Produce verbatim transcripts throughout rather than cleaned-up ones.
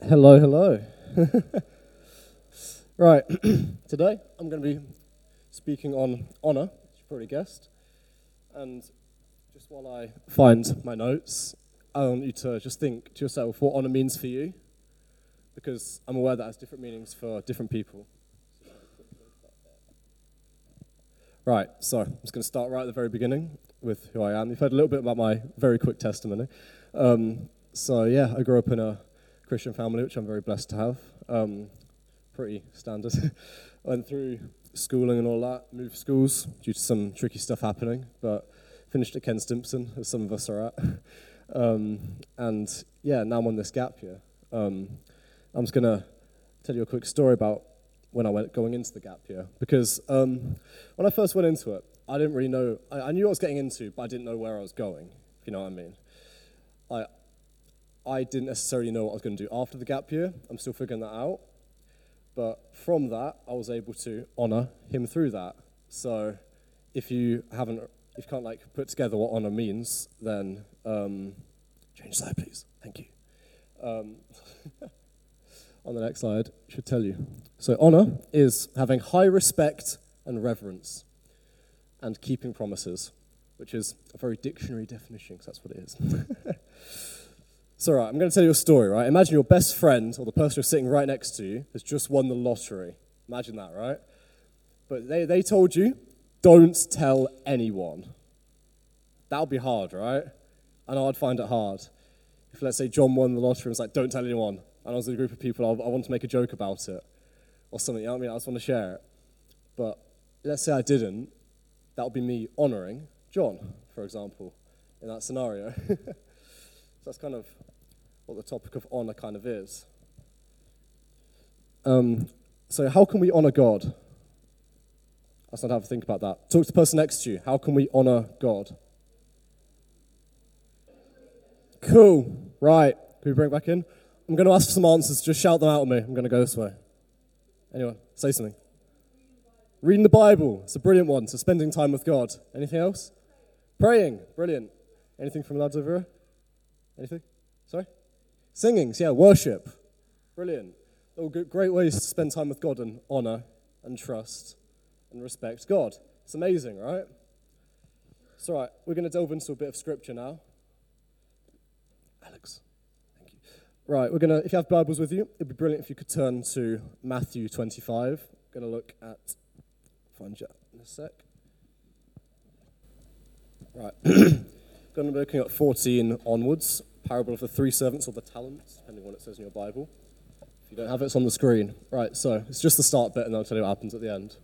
Hello, hello. Right, today I'm going to be speaking on honour, as you probably guessed. And just while I find my notes, I want you to just think to yourself what honour means for you, because I'm aware that has different meanings for different people. Right, so I'm just going to start right at the very beginning with who I am. You've heard a little bit about my very quick testimony. Um, so yeah, I grew up in a Christian family, which I'm very blessed to have. Um, pretty standard. Went through schooling and all that, moved schools due to some tricky stuff happening, but finished at Ken Stimpson, as some of us are at. um, and yeah, now I'm on this gap year. Um, I'm just going to tell you a quick story about when I went going into the gap year, because um, when I first went into it, I didn't really know, I, I knew what I was getting into, but I didn't know where I was going, if you know what I mean. I I didn't necessarily know what I was going to do after the gap year. I'm still figuring that out. But from that, I was able to honour him through that. So if you haven't, if you can't like put together what honour means, then um, change slide, please. Thank you. Um, on the next slide, I should tell you. So honour is having high respect and reverence and keeping promises, which is a very dictionary definition, because that's what it is. So, right, I'm going to tell you a story, right? Imagine your best friend, or the person you're sitting right next to you, has just won the lottery. Imagine that, right? But they, they told you, don't tell anyone. That would be hard, right? I know I'd find it hard. If, let's say, John won the lottery and was like, don't tell anyone, and I was in a group of people, I, I want to make a joke about it, or something, you know what I mean? I just want to share it. But let's say I didn't, that would be me honouring John, for example, in that scenario. So that's kind of what the topic of honour kind of is. Um, so how can we honour God? Let's not have to think about that. Talk to the person next to you. How can we honour God? Cool. Right. Can we bring it back in? I'm going to ask for some answers. Just shout them out at me. I'm going to go this way. Anyone? Say something. Reading the Bible. It's a brilliant one. So spending time with God. Anything else? Praying. Brilliant. Anything from lads over here? Anything? Sorry? Singing, yeah, worship. Brilliant. All good, great ways to spend time with God and honour and trust and respect God. It's amazing, right? It's all right. We're going to delve into a bit of scripture now. Alex, thank you. Right, we're going to, if you have Bibles with you, it'd be brilliant if you could turn to Matthew twenty-five. Going to look at, find you in a sec. Right. Going to be looking at fourteen onwards, parable of the three servants or the talents, depending on what it says in your Bible. If you don't have it, it's on the screen. Right, so it's just the start bit, and I'll tell you what happens at the end.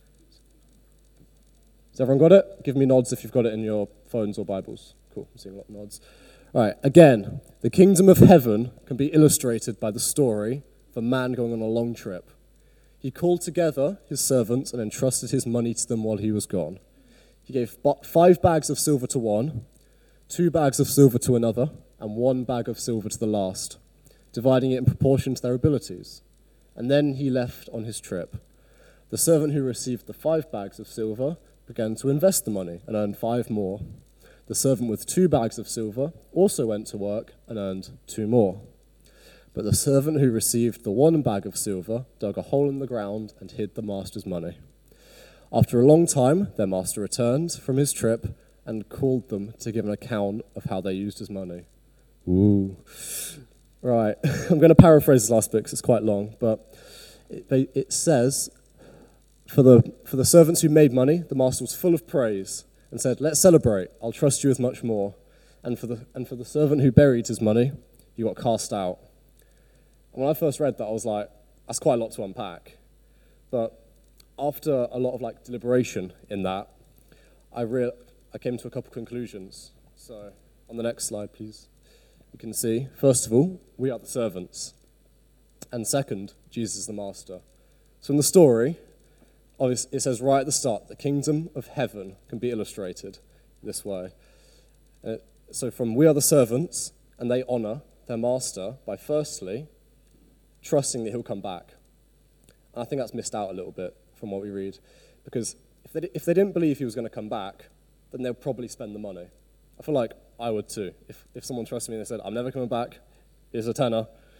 Has everyone got it? Give me nods if you've got it in your phones or Bibles. Cool, I'm seeing a lot of nods. Right, again, the kingdom of heaven can be illustrated by the story of a man going on a long trip. He called together his servants and entrusted his money to them while he was gone. He gave five bags of silver to one, two bags of silver to another, and one bag of silver to the last, dividing it in proportion to their abilities. And then he left on his trip. The servant who received the five bags of silver began to invest the money and earned five more. The servant with two bags of silver also went to work and earned two more. But the servant who received the one bag of silver dug a hole in the ground and hid the master's money. After a long time, their master returned from his trip and called them to give an account of how they used his money. Ooh. Right, I'm going to paraphrase this last bit because it's quite long, but it, they, it says, for the, for the servants who made money, the master was full of praise and said, let's celebrate, I'll trust you with much more. And for the, and for the servant who buried his money, you got cast out. And when I first read that, I was like, that's quite a lot to unpack. But after a lot of like deliberation in that, I real I came to a couple conclusions. So on the next slide, please, you can see, first of all, we are the servants. And second, Jesus is the master. So in the story, obviously, it says right at the start, the kingdom of heaven can be illustrated this way. Uh, so from we are the servants, and they honour their master by firstly trusting that he'll come back. And I think that's missed out a little bit from what we read, because if they, if they didn't believe he was going to come back, then they'll probably spend the money. I feel like I would too. If if someone trusted me and they said, I'm never coming back, here's a tenner,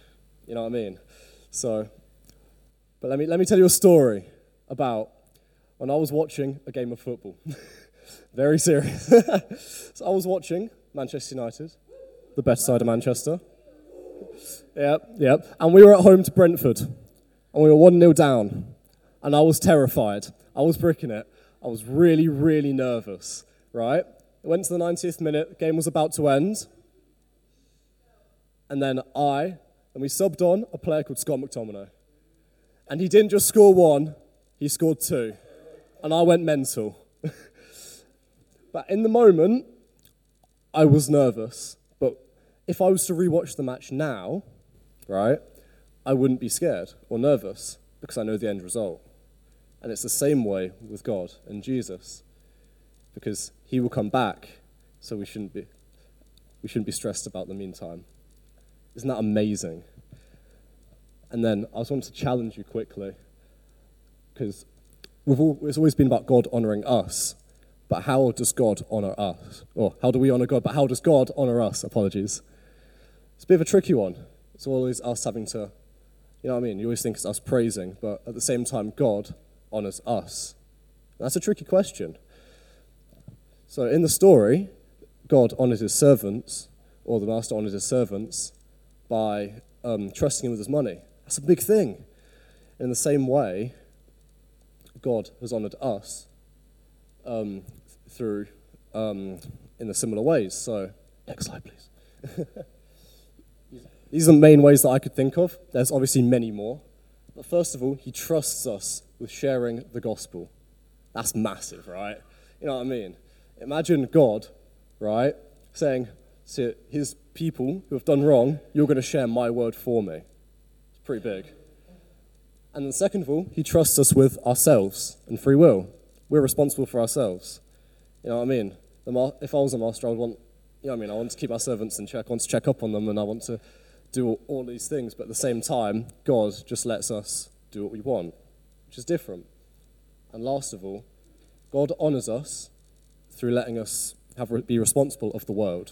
You know what I mean? So, but let me let me tell you a story about when I was watching a game of football. Very serious. So I was watching Manchester United, the better side of Manchester. Yep, yep. And we were at home to Brentford, and we were one nil down, and I was terrified. I was bricking it. I was really, really nervous, right? It went to the ninetieth minute, the game was about to end, and then I, and we subbed on a player called Scott McTominay. And he didn't just score one, he scored two. And I went mental. But in the moment, I was nervous. But if I was to rewatch the match now, right, I wouldn't be scared or nervous because I know the end result. And it's the same way with God and Jesus, because he will come back, so we shouldn't be we shouldn't be stressed about the meantime. Isn't that amazing? And then I just want to challenge you quickly, because we've all, it's always been about God honoring us, but how does God honor us? Or how do we honor God, but how does God honor us? Apologies. It's a bit of a tricky one. It's always us having to, you know what I mean? You always think it's us praising, but at the same time, God honors us. That's a tricky question. So in the story, God honors his servants, or the master honors his servants, by um, trusting him with his money. That's a big thing. In the same way, God has honored us um, through, um, in the similar ways. So, next slide, please. These are the main ways that I could think of. There's obviously many more. But first of all, he trusts us with sharing the gospel. That's massive, right? You know what I mean? Imagine God, right, saying to his people who have done wrong, you're going to share my word for me. It's pretty big. And then second of all, he trusts us with ourselves and free will. We're responsible for ourselves. You know what I mean? The ma- if I was a master, I would want, you know what I mean? I want to keep our servants in check. I want to check up on them, and I want to do all, all these things. But at the same time, God just lets us do what we want, which is different. And last of all, God honors us through letting us have be responsible of the world.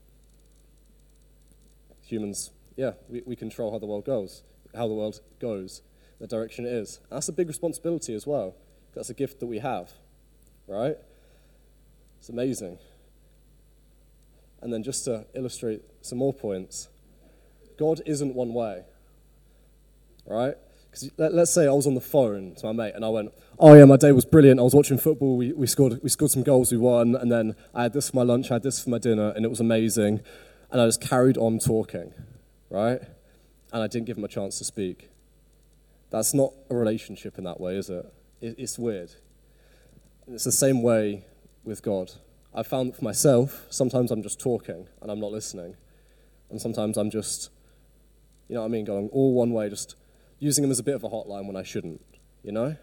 Humans, yeah, we, we control how the world goes, how the world goes, the direction it is. And that's a big responsibility as well. That's a gift that we have, right? It's amazing. And then just to illustrate some more points, God isn't one way, right? Because let, let's say I was on the phone to my mate and I went, oh yeah, my day was brilliant. I was watching football. We, we scored we scored some goals. We won. And then I had this for my lunch. I had this for my dinner, and it was amazing. And I just carried on talking, right? And I didn't give him a chance to speak. That's not a relationship in that way, is it? it it's weird. And it's the same way with God. I've found that for myself, sometimes I'm just talking and I'm not listening. And sometimes I'm just, you know what I mean, going all one way, just using him as a bit of a hotline when I shouldn't, you know?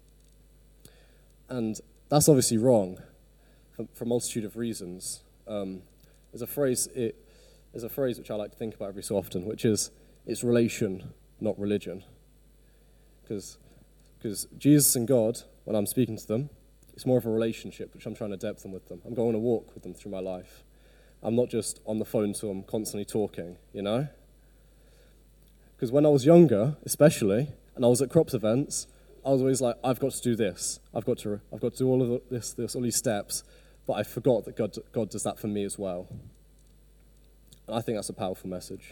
And that's obviously wrong for, for a multitude of reasons. Um, there's a phrase, it, there's a phrase which I like to think about every so often, which is, it's relation, not religion. Because because Jesus and God, when I'm speaking to them, it's more of a relationship, which I'm trying to depthen with them. I'm going to walk with them through my life. I'm not just on the phone to them, constantly talking, you know? Because when I was younger, especially, and I was at crops events, I was always like, I've got to do this. I've got to I've got to do all of this, this all these steps. But I forgot that God, God does that for me as well. And I think that's a powerful message.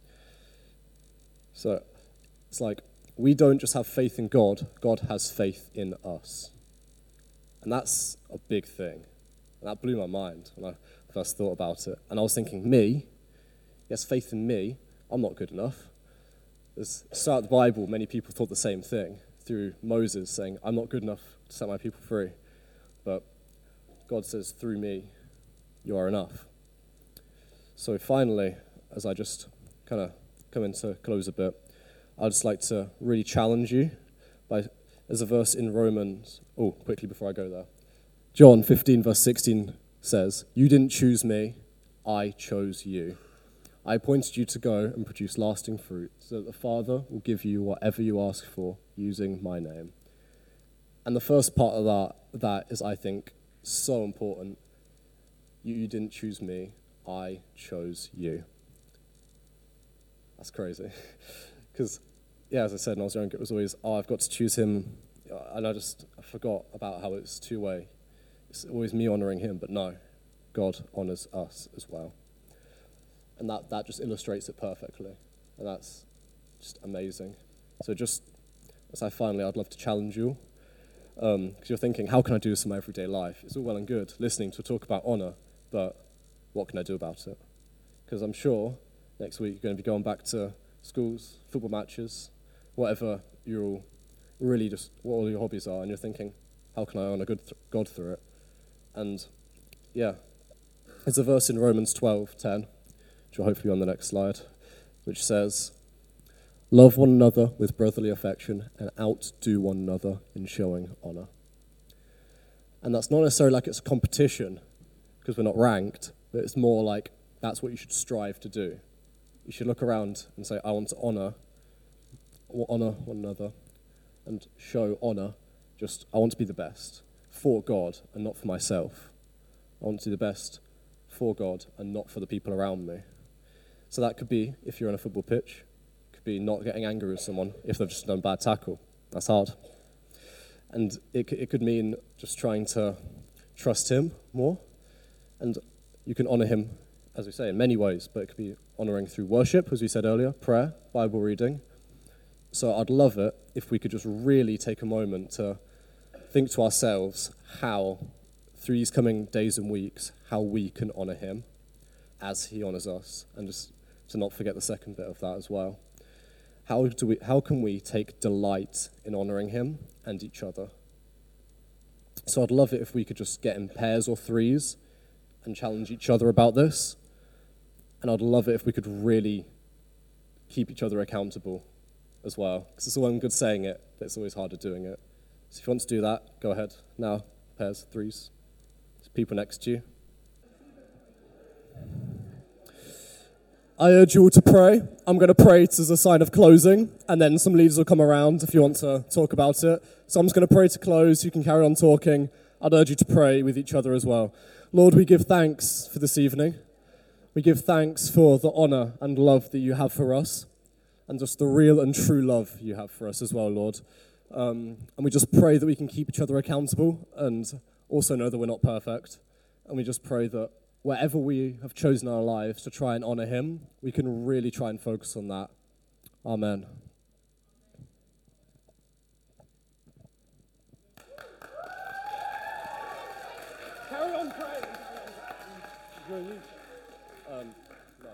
So it's like, we don't just have faith in God, God has faith in us. And that's a big thing. And that blew my mind when I first thought about it. And I was thinking, me? He has faith in me. I'm not good enough. As throughout the Bible, many people thought the same thing through Moses saying, I'm not good enough to set my people free. But God says, through me, you are enough. So finally, as I just kind of come into close a bit, I'd just like to really challenge you by, there's a verse in Romans, oh, quickly before I go there. John fifteen verse sixteen says, you didn't choose me, I chose you. I appointed you to go and produce lasting fruit, so that the Father will give you whatever you ask for using my name. And the first part of that, that is, I think, so important. You, you didn't choose me, I chose you. That's crazy. Because, yeah, as I said when I was younger, it was always, oh, I've got to choose him. And I just I forgot about how it's two-way. It's always me honouring him, but no, God honours us as well. And that, that just illustrates it perfectly. And that's just amazing. So just, as I finally, I'd love to challenge you. Because um, you're thinking, how can I do this in my everyday life? It's all well and good listening to talk about honour, but what can I do about it? Because I'm sure next week you're going to be going back to schools, football matches, whatever you're all really just, what all your hobbies are, and you're thinking, how can I honour God through it? And yeah, there's a verse in Romans twelve ten, which will hopefully be on the next slide, which says, love one another with brotherly affection and outdo one another in showing honour. And that's not necessarily like it's a competition, because we're not ranked, but it's more like that's what you should strive to do. You should look around and say, I want to honour, honour one another and show honour. Just, I want to be the best for God and not for myself. I want to do the best for God and not for the people around me. So that could be, if you're on a football pitch, could be not getting angry with someone if they've just done a bad tackle. That's hard. And it, it could mean just trying to trust him more. And you can honour him, as we say, in many ways, but it could be honouring through worship, as we said earlier, prayer, Bible reading. So I'd love it if we could just really take a moment to think to ourselves how, through these coming days and weeks, how we can honour him as he honours us, and just to not forget the second bit of that as well. How do we? How can we take delight in honouring him and each other? So I'd love it if we could just get in pairs or threes and challenge each other about this. And I'd love it if we could really keep each other accountable as well. Because it's all well good saying it, but it's always harder doing it. So if you want to do that, go ahead. Now, pairs, threes. There's people next to you. I urge you all to pray. I'm going to pray as a sign of closing, and then some leaders will come around if you want to talk about it. So I'm just going to pray to close. You can carry on talking. I'd urge you to pray with each other as well. Lord, we give thanks for this evening. We give thanks for the honour and love that you have for us, and just the real and true love you have for us as well, Lord. Um, and we just pray that we can keep each other accountable and also know that we're not perfect. And we just pray that wherever we have chosen our lives to try and honour him, we can really try and focus on that. Amen. Carry on praying. Um, no.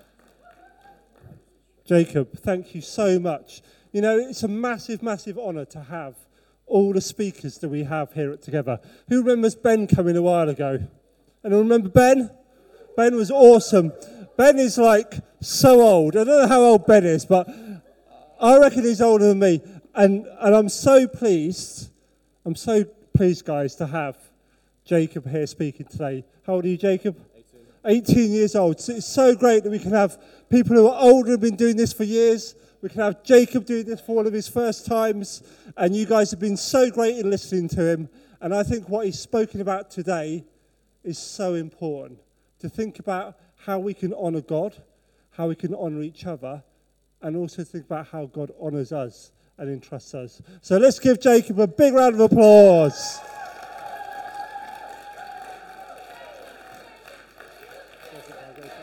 Jacob, thank you so much. You know, it's a massive, massive honour to have all the speakers that we have here at Together. Who remembers Ben coming a while ago? Anyone remember Ben? Ben was awesome. Ben is like so old. I don't know how old Ben is, but I reckon he's older than me. And and I'm so pleased, I'm so pleased, guys, to have Jacob here speaking today. How old are you, Jacob? eighteen. eighteen years old. So it's so great that we can have people who are older and have been doing this for years. We can have Jacob doing this for one of his first times. And you guys have been so great in listening to him. And I think what he's spoken about today is so important. To think about how we can honour God, how we can honour each other, and also think about how God honours us and entrusts us. So let's give Jacob a big round of applause.